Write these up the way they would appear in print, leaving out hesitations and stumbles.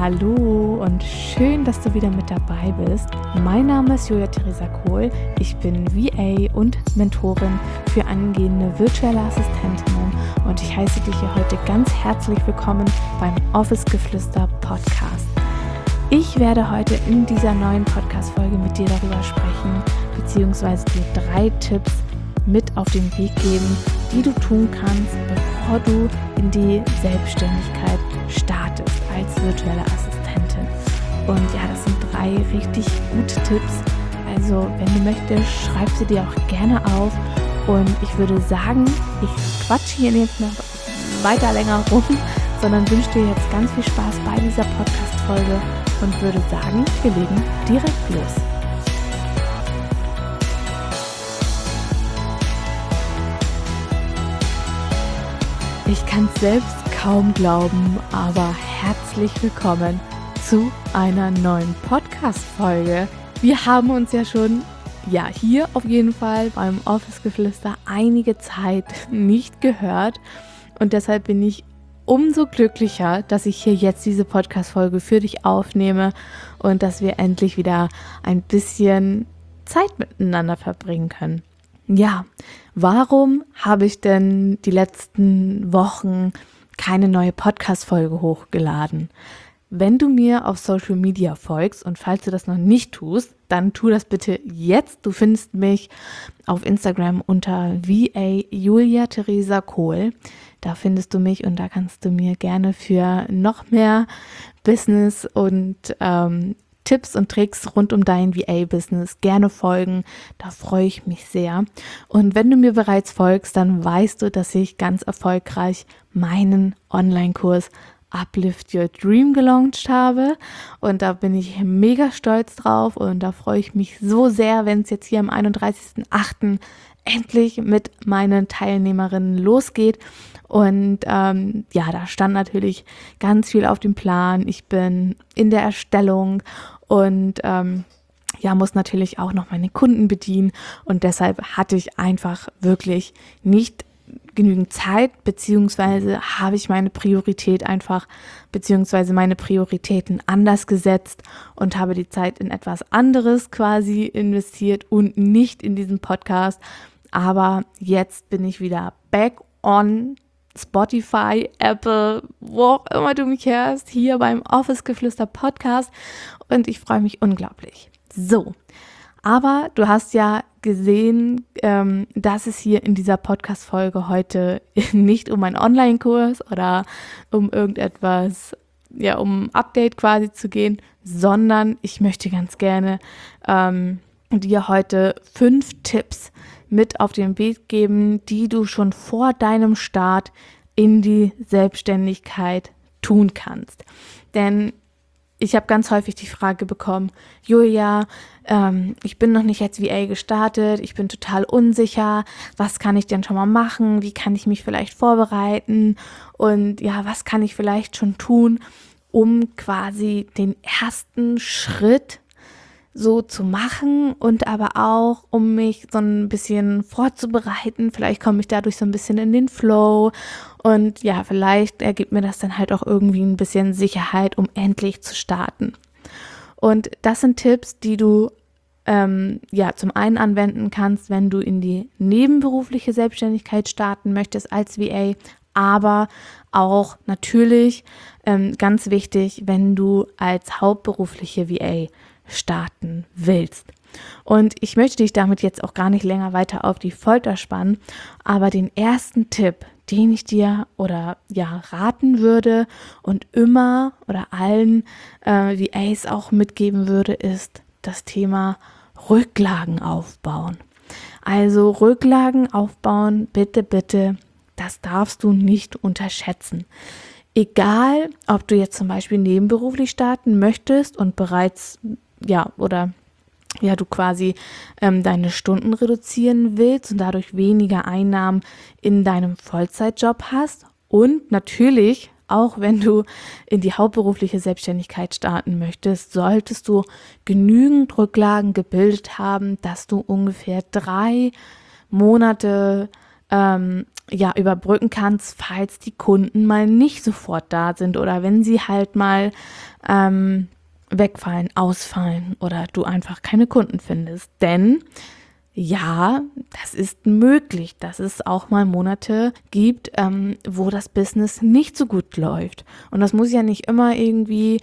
Hallo und schön, dass du wieder mit dabei bist. Mein Name ist Julia Theresa Kohl. Ich bin VA und Mentorin für angehende virtuelle Assistentinnen und ich heiße dich hier heute ganz herzlich willkommen beim Office-Geflüster Podcast. Ich werde heute in dieser neuen Podcast-Folge mit dir darüber sprechen, beziehungsweise dir 3 Tipps mit auf den Weg geben, die du tun kannst, bevor du in die Selbstständigkeit startest als virtuelle Assistentin. Und ja, das sind 3 richtig gute Tipps. Also, wenn du möchtest, schreib sie dir auch gerne auf. Und ich würde sagen, ich quatsche hier nicht noch weiter länger rum, sondern wünsche dir jetzt ganz viel Spaß bei dieser Podcast-Folge und würde sagen, wir legen direkt los. Ich kann es selbst kaum glauben, aber herzlich willkommen zu einer neuen Podcast-Folge. Wir haben uns ja schon, hier auf jeden Fall beim Office-Geflüster einige Zeit nicht gehört und deshalb bin ich umso glücklicher, dass ich hier jetzt diese Podcast-Folge für dich aufnehme und dass wir endlich wieder ein bisschen Zeit miteinander verbringen können. Ja, warum habe ich denn die letzten Wochen keine neue Podcast-Folge hochgeladen? Wenn du mir auf Social Media folgst und falls du das noch nicht tust, dann tu das bitte jetzt. Du findest mich auf Instagram unter VA Julia Theresa Kohl. Da findest du mich und da kannst du mir gerne für noch mehr Business und Tipps und Tricks rund um dein VA-Business gerne folgen. Da freue ich mich sehr. Und wenn du mir bereits folgst, dann weißt du, dass ich ganz erfolgreich meinen Online-Kurs Uplift Your Dream gelauncht habe. Und da bin ich mega stolz drauf und da freue ich mich so sehr, wenn es jetzt hier am 31.08. endlich mit meinen Teilnehmerinnen losgeht. Und da stand natürlich ganz viel auf dem Plan. Ich bin in der Erstellung und muss natürlich auch noch meine Kunden bedienen. Und deshalb hatte ich einfach wirklich nicht genügend Zeit, beziehungsweise habe ich meine Prioritäten anders gesetzt und habe die Zeit in etwas anderes quasi investiert und nicht in diesen Podcast. Aber jetzt bin ich wieder back on Spotify, Apple, wo auch immer du mich hörst, hier beim Office-Geflüster Podcast und ich freue mich unglaublich. So, aber du hast ja gesehen, dass es hier in dieser Podcast-Folge heute nicht um einen Online-Kurs oder um irgendetwas, um ein Update quasi zu gehen, sondern ich möchte ganz gerne dir heute 5 Tipps mit auf den Weg geben, die du schon vor deinem Start in die Selbstständigkeit tun kannst. Denn ich habe ganz häufig die Frage bekommen, Julia, ich bin noch nicht als VA gestartet, ich bin total unsicher, was kann ich denn schon mal machen, wie kann ich mich vielleicht vorbereiten und was kann ich vielleicht schon tun, um quasi den ersten Schritt so zu machen und aber auch, um mich so ein bisschen vorzubereiten. Vielleicht komme ich dadurch so ein bisschen in den Flow und vielleicht ergibt mir das dann halt auch irgendwie ein bisschen Sicherheit, um endlich zu starten. Und das sind Tipps, die du zum einen anwenden kannst, wenn du in die nebenberufliche Selbstständigkeit starten möchtest als VA, aber auch natürlich ganz wichtig, wenn du als hauptberufliche VA starten willst. Und ich möchte dich damit jetzt auch gar nicht länger weiter auf die Folter spannen, aber den ersten Tipp, den ich dir raten würde und immer oder allen VAs auch mitgeben würde, ist das Thema Rücklagen aufbauen. Also Rücklagen aufbauen, bitte, bitte, das darfst du nicht unterschätzen. Egal, ob du jetzt zum Beispiel nebenberuflich starten möchtest und bereits du quasi deine Stunden reduzieren willst und dadurch weniger Einnahmen in deinem Vollzeitjob hast und natürlich auch wenn du in die hauptberufliche Selbstständigkeit starten möchtest, solltest du genügend Rücklagen gebildet haben, dass du ungefähr 3 Monate überbrücken kannst, falls die Kunden mal nicht sofort da sind oder wenn sie halt mal wegfallen, ausfallen oder du einfach keine Kunden findest. Denn ja, das ist möglich, dass es auch mal Monate gibt, wo das Business nicht so gut läuft. Und das muss ja nicht immer irgendwie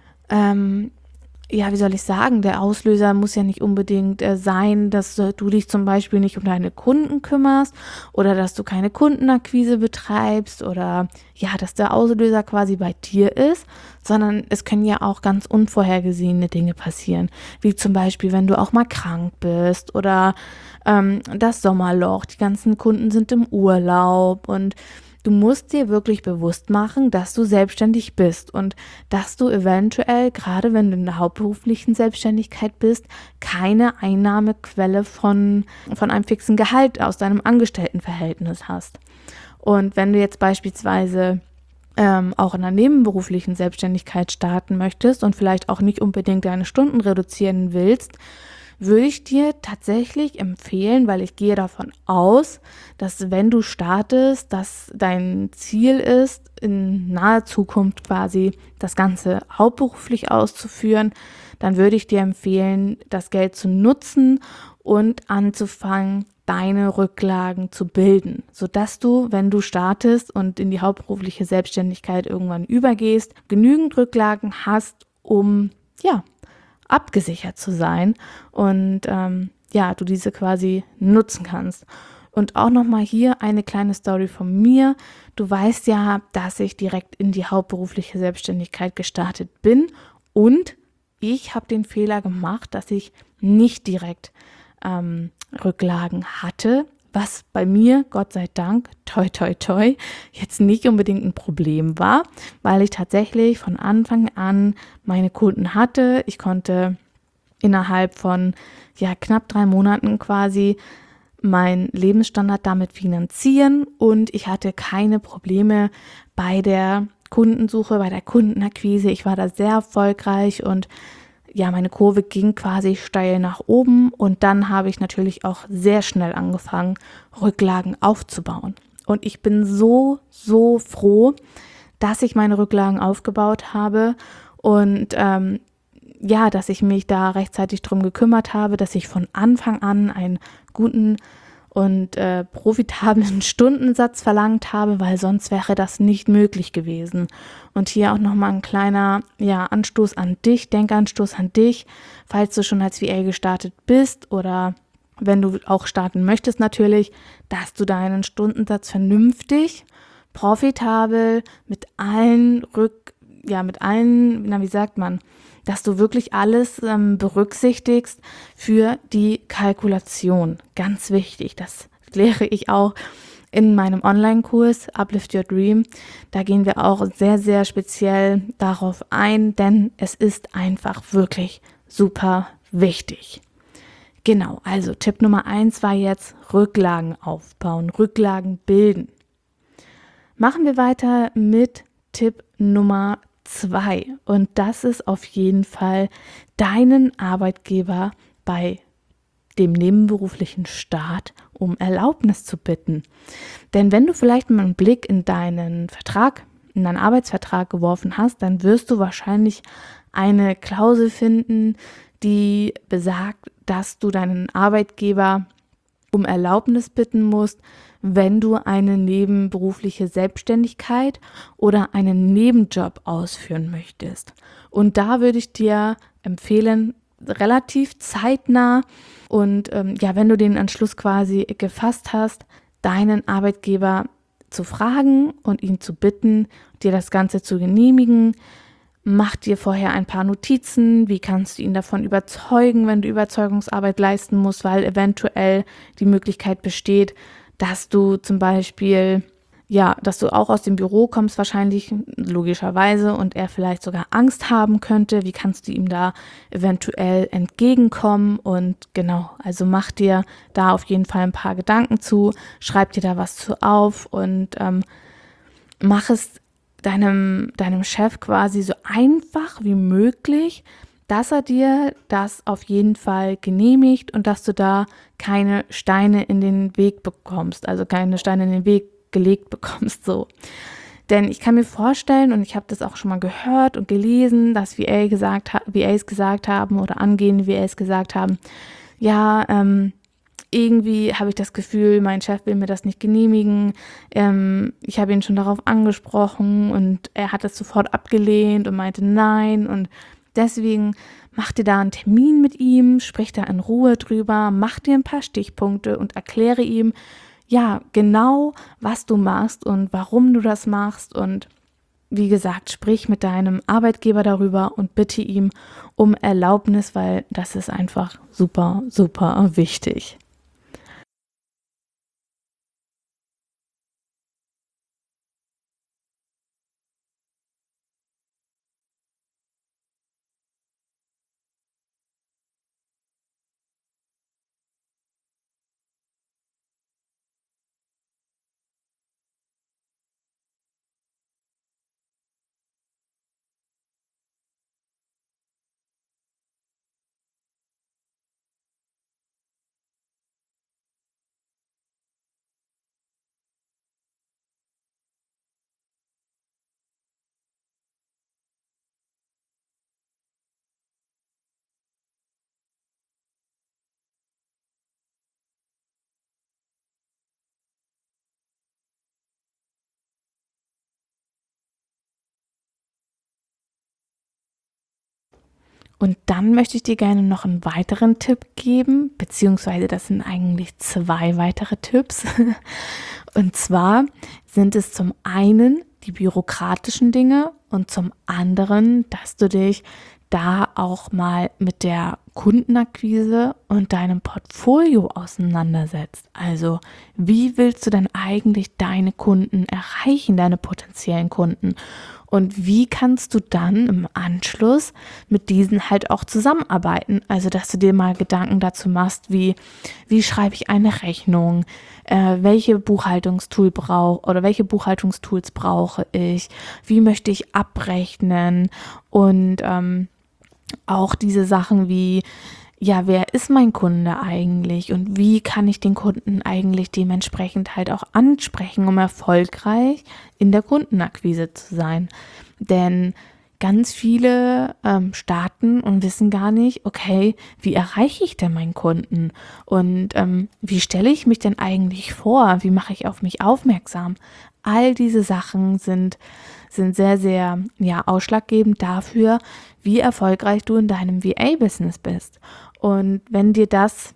wie soll ich sagen, der Auslöser muss ja nicht unbedingt sein, dass du dich zum Beispiel nicht um deine Kunden kümmerst oder dass du keine Kundenakquise betreibst oder dass der Auslöser quasi bei dir ist, sondern es können ja auch ganz unvorhergesehene Dinge passieren, wie zum Beispiel, wenn du auch mal krank bist oder das Sommerloch, die ganzen Kunden sind im Urlaub und du musst dir wirklich bewusst machen, dass du selbstständig bist und dass du eventuell, gerade wenn du in der hauptberuflichen Selbstständigkeit bist, keine Einnahmequelle von einem fixen Gehalt aus deinem Angestelltenverhältnis hast. Und wenn du jetzt beispielsweise auch in einer nebenberuflichen Selbstständigkeit starten möchtest und vielleicht auch nicht unbedingt deine Stunden reduzieren willst, würde ich dir tatsächlich empfehlen, weil ich gehe davon aus, dass wenn du startest, dass dein Ziel ist, in naher Zukunft quasi das Ganze hauptberuflich auszuführen, dann würde ich dir empfehlen, das Geld zu nutzen und anzufangen, deine Rücklagen zu bilden, sodass du, wenn du startest und in die hauptberufliche Selbstständigkeit irgendwann übergehst, genügend Rücklagen hast, um abgesichert zu sein und du diese quasi nutzen kannst. Und auch nochmal hier eine kleine Story von mir. Du weißt ja, dass ich direkt in die hauptberufliche Selbstständigkeit gestartet bin und ich habe den Fehler gemacht, dass ich nicht direkt Rücklagen hatte, was bei mir, Gott sei Dank, toi toi toi, jetzt nicht unbedingt ein Problem war, weil ich tatsächlich von Anfang an meine Kunden hatte. Ich konnte innerhalb von knapp 3 Monaten quasi meinen Lebensstandard damit finanzieren und ich hatte keine Probleme bei der Kundensuche, bei der Kundenakquise. Ich war da sehr erfolgreich und meine Kurve ging quasi steil nach oben und dann habe ich natürlich auch sehr schnell angefangen, Rücklagen aufzubauen. Und ich bin so froh, dass ich meine Rücklagen aufgebaut habe und dass ich mich da rechtzeitig drum gekümmert habe, dass ich von Anfang an einen guten und profitablen Stundensatz verlangt habe, weil sonst wäre das nicht möglich gewesen. Und hier auch nochmal ein kleiner Anstoß an dich, Denkanstoß an dich, falls du schon als VA gestartet bist oder wenn du auch starten möchtest natürlich, dass du deinen Stundensatz vernünftig, profitabel, dass du wirklich alles berücksichtigst für die Kalkulation. Ganz wichtig, das lehre ich auch in meinem Online-Kurs Uplift Your Dream. Da gehen wir auch sehr, sehr speziell darauf ein, denn es ist einfach wirklich super wichtig. Genau, also Tipp Nummer 1 war jetzt Rücklagen aufbauen, Rücklagen bilden. Machen wir weiter mit Tipp Nummer 2 und das ist auf jeden Fall deinen Arbeitgeber bei dem nebenberuflichen Start um Erlaubnis zu bitten. Denn wenn du vielleicht mal einen Blick in deinen Arbeitsvertrag geworfen hast, dann wirst du wahrscheinlich eine Klausel finden, die besagt, dass du deinen Arbeitgeber um Erlaubnis bitten musst, wenn du eine nebenberufliche Selbstständigkeit oder einen Nebenjob ausführen möchtest. Und da würde ich dir empfehlen, relativ zeitnah und wenn du den Entschluss quasi gefasst hast, deinen Arbeitgeber zu fragen und ihn zu bitten, dir das Ganze zu genehmigen. Mach dir vorher ein paar Notizen, wie kannst du ihn davon überzeugen, wenn du Überzeugungsarbeit leisten musst, weil eventuell die Möglichkeit besteht, dass du zum Beispiel, dass du auch aus dem Büro kommst wahrscheinlich, logischerweise, und er vielleicht sogar Angst haben könnte. Wie kannst du ihm da eventuell entgegenkommen? Und genau, also mach dir da auf jeden Fall ein paar Gedanken zu, schreib dir da was zu auf und mach es deinem Chef quasi so einfach wie möglich, dass er dir das auf jeden Fall genehmigt und dass du da keine Steine in den Weg bekommst, also keine Steine in den Weg gelegt bekommst, so. Denn ich kann mir vorstellen, und ich habe das auch schon mal gehört und gelesen, dass VAs gesagt haben oder angehende VAs gesagt haben, ja, irgendwie habe ich das Gefühl, mein Chef will mir das nicht genehmigen. Ich habe ihn schon darauf angesprochen und er hat das sofort abgelehnt und meinte nein. Und deswegen mach dir da einen Termin mit ihm, sprich da in Ruhe drüber, mach dir ein paar Stichpunkte und erkläre ihm, ja, genau, was du machst und warum du das machst. Und wie gesagt, sprich mit deinem Arbeitgeber darüber und bitte ihm um Erlaubnis, weil das ist einfach super, super wichtig. Und dann möchte ich dir gerne noch einen weiteren Tipp geben, beziehungsweise das sind eigentlich 2 weitere Tipps. Und zwar sind es zum einen die bürokratischen Dinge und zum anderen, dass du dich da auch mal mit der Kundenakquise und deinem Portfolio auseinandersetzt. Also, wie willst du denn eigentlich deine Kunden erreichen, deine potenziellen Kunden? Und wie kannst du dann im Anschluss mit diesen halt auch zusammenarbeiten? Also, dass du dir mal Gedanken dazu machst, wie schreibe ich eine Rechnung? Welche welche Buchhaltungstools brauche ich? Wie möchte ich abrechnen? Und auch diese Sachen wie, ja, wer ist mein Kunde eigentlich und wie kann ich den Kunden eigentlich dementsprechend halt auch ansprechen, um erfolgreich in der Kundenakquise zu sein. Denn ganz viele starten und wissen gar nicht, okay, wie erreiche ich denn meinen Kunden und wie stelle ich mich denn eigentlich vor, wie mache ich auf mich aufmerksam. All diese Sachen sind sehr, sehr ausschlaggebend dafür, wie erfolgreich du in deinem VA-Business bist. Und wenn dir das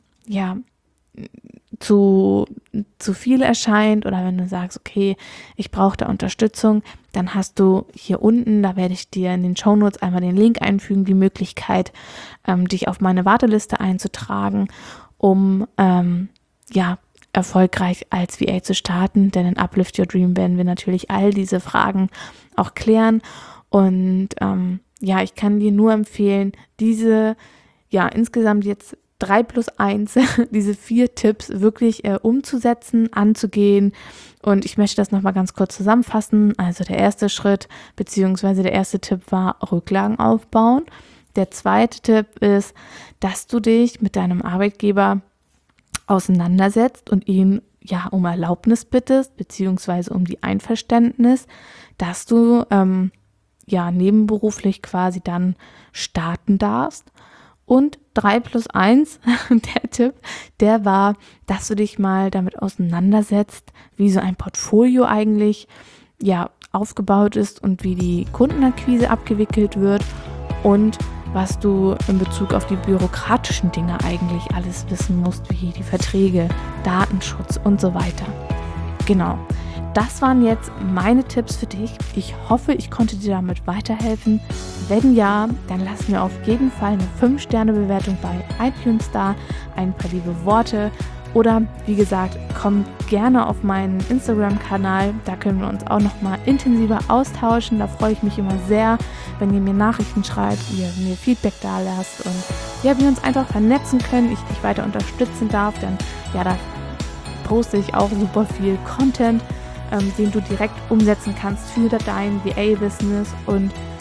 zu viel erscheint oder wenn du sagst, okay, ich brauche da Unterstützung, dann hast du hier unten, da werde ich dir in den Shownotes einmal den Link einfügen, die Möglichkeit, dich auf meine Warteliste einzutragen, um erfolgreich als VA zu starten, denn in Uplift Your Dream werden wir natürlich all diese Fragen auch klären und ich kann dir nur empfehlen, diese insgesamt jetzt 3+1, diese 4 Tipps wirklich umzusetzen, anzugehen. Und ich möchte das nochmal ganz kurz zusammenfassen. Also der erste Schritt, beziehungsweise der erste Tipp war Rücklagen aufbauen. Der zweite Tipp ist, dass du dich mit deinem Arbeitgeber auseinandersetzt und ihn um Erlaubnis bittest, beziehungsweise um die Einverständnis, dass du nebenberuflich quasi dann starten darfst. Und 3+1, der Tipp, der war, dass du dich mal damit auseinandersetzt, wie so ein Portfolio eigentlich aufgebaut ist und wie die Kundenakquise abgewickelt wird und was du in Bezug auf die bürokratischen Dinge eigentlich alles wissen musst, wie die Verträge, Datenschutz und so weiter. Genau. Das waren jetzt meine Tipps für dich. Ich hoffe, ich konnte dir damit weiterhelfen. Wenn ja, dann lass mir auf jeden Fall eine 5-Sterne-Bewertung bei iTunes da, ein paar liebe Worte oder wie gesagt, komm gerne auf meinen Instagram-Kanal. Da können wir uns auch nochmal intensiver austauschen. Da freue ich mich immer sehr, wenn ihr mir Nachrichten schreibt, ihr mir Feedback da lasst und wir uns einfach vernetzen können, ich dich weiter unterstützen darf, denn da poste ich auch super viel Content, den du direkt umsetzen kannst für dein VA-Business und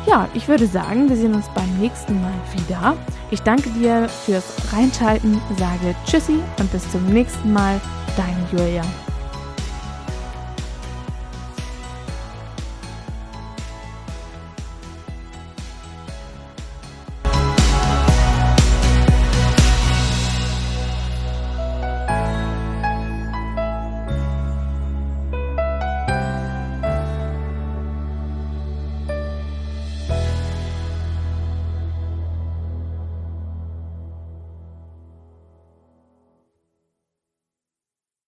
Ja, ich würde sagen, wir sehen uns beim nächsten Mal wieder. Ich danke dir fürs Reinschalten, sage Tschüssi und bis zum nächsten Mal, deine Julia.